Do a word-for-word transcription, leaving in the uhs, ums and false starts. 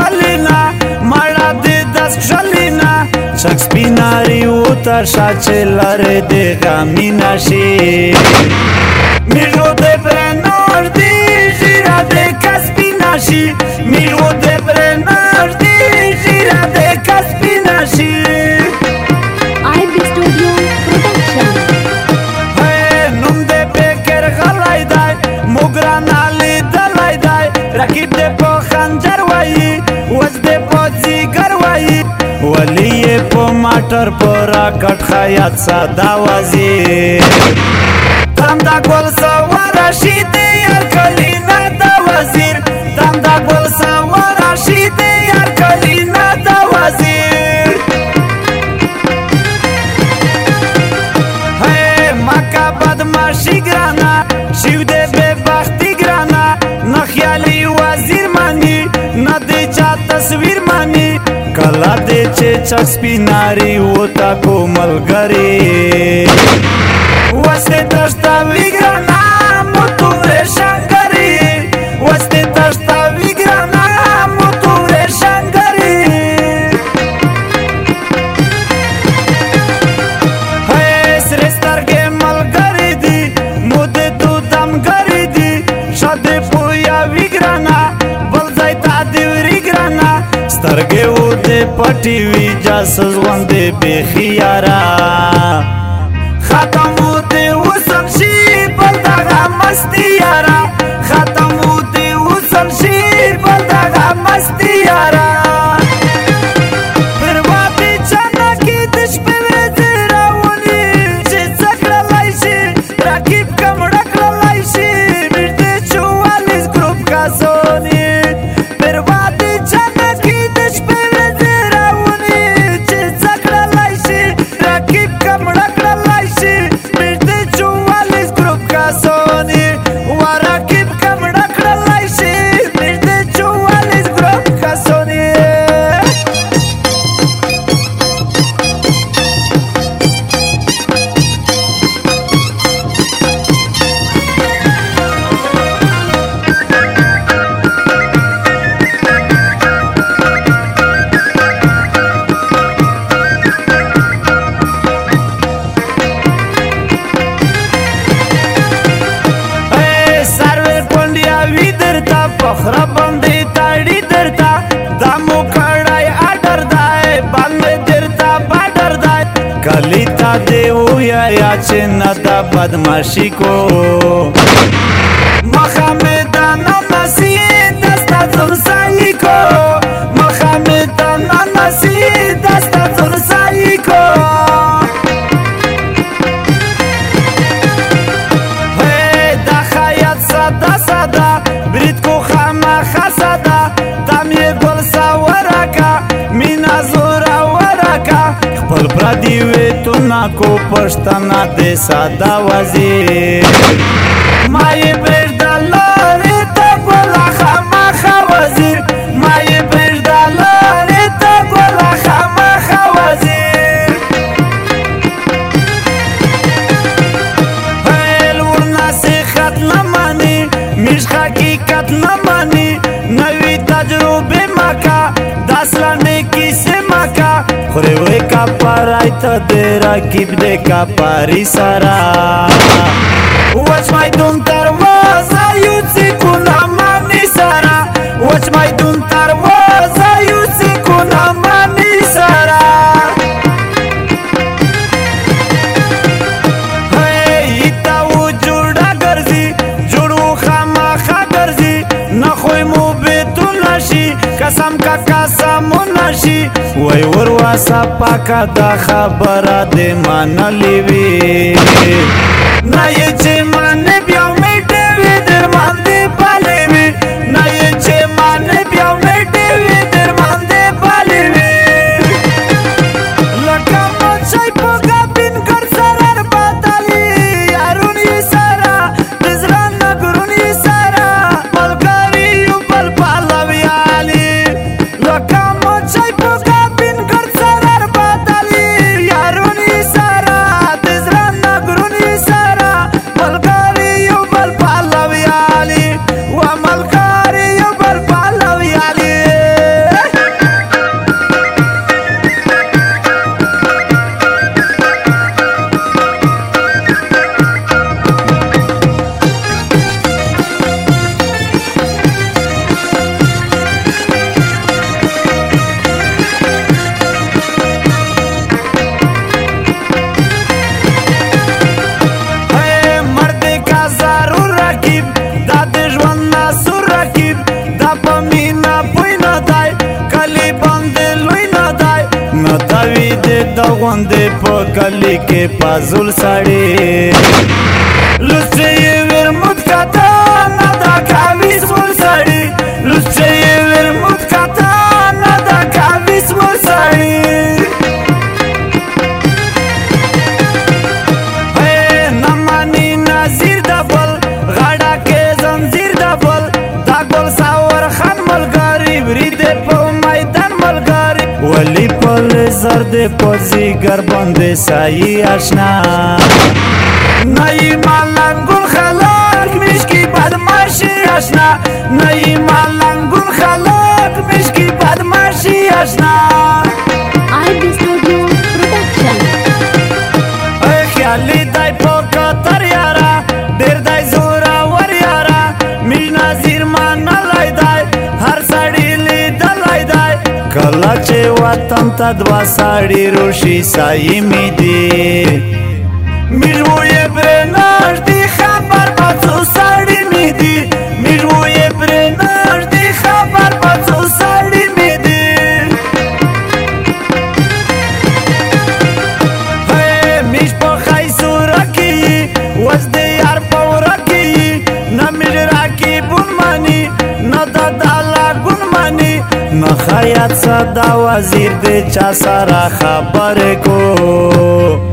خلینا مړه دې دس خلینا چک سپیناری وته شاچې لارې دې غمینه شي میرو دې پرنور دې ژیره دې کسپینه شي میرو دې پرنور دې ژیره دې کسپینه شي آی بی سټوډیو پروډکشن نوم دې پکر غلای دی موګران علي دلای دی رقیب دې په خنجر وایي وز دې په ځیګر وایي ولی په ماټر په راکټ خیاط ساده وزیر تم دا ګل سوار شي دې یار کلینا دا وزیر تم دا ګل سوار شي دې یار کلینا دا وزیر هی مکه بدمعشی ګرانا شیو دې بې بختی ګرانا نه خیالي وزیر مانی نه دې چا تصویر مانی کلا دې چې چک سپیناری وتا کو ملګری وسته تشتا ویګرانا مو تو شنګری وسته تشتا ویګرانا مو تو شنګری هي سرسترګې ملګری دی مو دې تو دمګری دی شاده پویا ویګرانا بل ځای تا دی ویګرانا سترګې و دې پټي وی جاسوس غوندې بې خيارا ختم و دې وسم شي بل دغه مستی یارا ختم و دې وسم شي بل دغه مستی یارا پرواتی چانکی د شپې ورځې راوني چې څه کړلی شي رقیب کمړه کړلی شي بیرته چوالیس ګروپ کسوني پرواتی چانکی د شپې ورځې راوني چې څه کړلی شي رقیب کمړه کړلی شي بیرته چوالیس ګروپ کسوني و رقیب کمړه کړلی شي بیرته چوالیس ګروپ کسوني پخره باندې تاړي درتا دا مو کړای اډر دای باندې درتا باډر دای کلی تا دی ویا یا چې نه دا بدمعشي کو محمدانه نسی دستا زرسای کو محمدانه نسی دستا زرسای کو دا خیاط ساده ساده برید کو خامه خسده دم یې ګل سورکه مینا زوره ورکه خپل پردي ویتونه کو پښتنه دې ساده وزیر ما یې پرېږده لارې ته ګله خامخه وزیر ما یې پرېږده لارې ته ګله خامخه وزیر هی لوړ نصیحت نه مني میش حقیقت نه مانی نوی تجربه مکا داسلانه کیسه مکا خوری وی کا پارای تا دی راکیب دی کا پاری سارا وچ مای دون تروازا یوچی کنا مانی سارا وچ مای دون تروازا یوچی کنا مانی سارا قسم کا قسم نشي وای ورواسه پاکه دا خبره دې منلې وي نه یې چې منې بیا مې ډېوې در باندې پالې وي نه یې چې منې بیا مې ډېوې در باندې پالې وي لکه مچۍ په ګابین ګډ سرر بدلي یارونې سره د زړه نګرونې سره ملګري یو بل پلویالي لکه مچۍ په ګابین ګډ سرر بدلي یارونې سره د زړه نګرونې سره ملګري یو بل پلویالي و ملګري یو بل پلویالي نو دوی دې د غوندې په کلي کې پازول سړی لوڅې یې ورموت کاته نه دا کاوي سور سړی لوڅې یې ورموت کاته نه دا کاوي سور سړی نه مانی نظیر د بل غاړه کې زنځیر د بل دا ګل ساور خان ملګری وریدې په میدان ملګری ولی پل زرد پوزی گر بنده سایی آشنا نئی مالنگون خلاق مشکی بدماشی آشنا نئی مالنگون خلاق مشکی بدماشی آشنا I B Studio Production. خیالی دای پوکا تر یارا دیر دای زورا ور یارا می نظیر مان لای دای هر سړی لیدلای دای کله چې وطن ته دوا سړی روشي سایې می دی میرو یې برناش دی خبر پاتو سړی می دی میرو یې برناش دی خبر پاتو سړی می دی میش په خای سورکی وز دې یار پورکی نه میر راکی بون مانی نه دادا ګون مانی نه خیاط صدا وزیر دې چا سره خبر کو